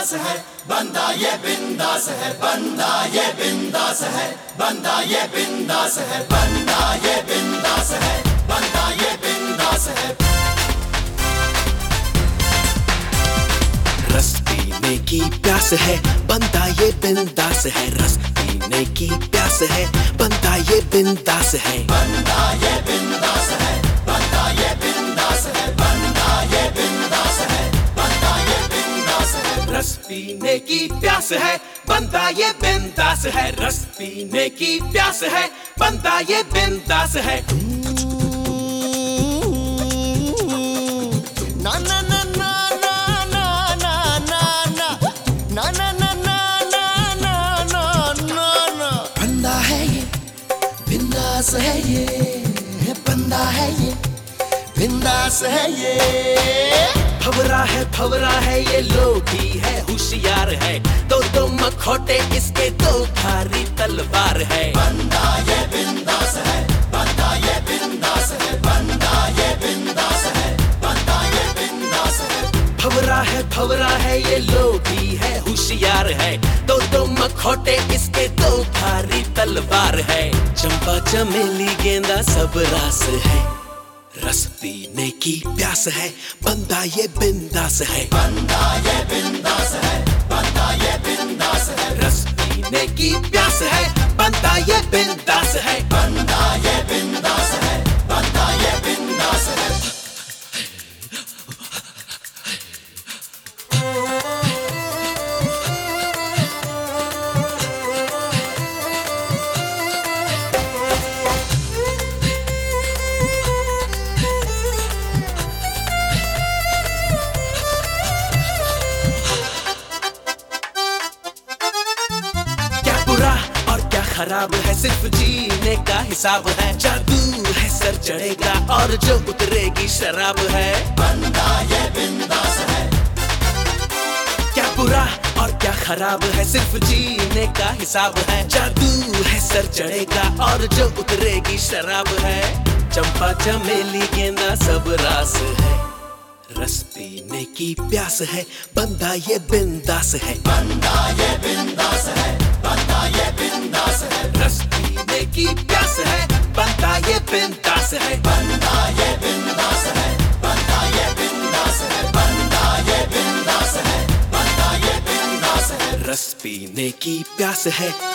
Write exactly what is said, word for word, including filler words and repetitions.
बिंदास है, बंदा ये बिंदास है, बंदा ये बिंदास है, बंदा ये बिंदास है, बंदा ये बिंदास है, बंदा ये बिंदास है। रस पीने की प्यास है, बंदा ये बिंदास है। रस पीने की प्यास है, बंदा ये बिंदास है। बंदा ये बिंदास है, बंदा ये बिंदास है, बंदा ये बिंदास है, बंदा ये बिंदास है। रस पीने की प्यास है, बंदा ये बिंदास है। रस पीने की प्यास है, बंदा ये बिंदास है। ना ना ना ना ना ना ना ना ना ना ना ना ना ना ना ना ना बंदा है ये, बिंदास है ये, बंदा है ये, बिंदास है ये। भवरा है भवरा है ये लोभी है, होशियार है, दो दो मखौटे इसके, दो धारी तलवार है। बंदा ये बिंदास है, बंदा ये बिंदास है, बंदा ये बिंदास है, बंदा ये बिंदास है। भवरा है भवरा है ये लोभी है, होशियार है, दो दो मखौटे इसके, दो धारी तलवार है। चंपा चमेली गेंदा सब रास है, रस पीने की प्यास है, बंदा ये बिंदास है। बंदा ये बिंदास है, बंदा ये बिंदास है। रस पीने की प्यास है, बंदा ये बिंदास है। बंदा ये बिंदास है, बंदा ये बिंदास है। खराब है सिर्फ जीने का हिसाब है, जादू है सर चढ़ेगा और जो उतरेगी शराब है। बंदा ये बिंदास है। क्या बुरा और क्या खराब है, सिर्फ जीने का हिसाब है, जादू है सर चढ़ेगा और जो उतरेगी शराब है। चंपा चमेली गेंदा सब रास है, रस पीने की प्यास है, बंदा ये बिंदास है। बंदा ये बिंदास है, बंदा ये बिंदास है। रस पीने की प्यास है, बंदा ये बिंदास है। बंदा ये बिंदास है, बंदा ये बिंदास है, बंदा ये बिंदास है, बंदा ये बिंदास है। रस पीने की प्यास है,